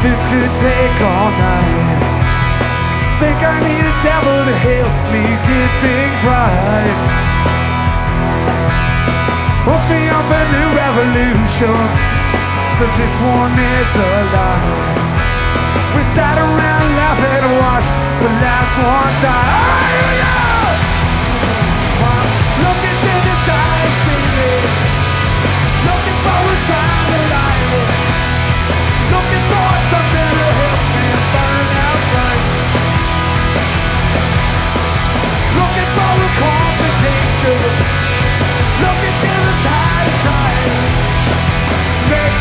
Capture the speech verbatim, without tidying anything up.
This could take all night. Think I need a devil to help me get things right. Hook me up a new revolution, 'cause this one is a lie. We sat around laughing and watched the last one die. Oh, you know, I'm looking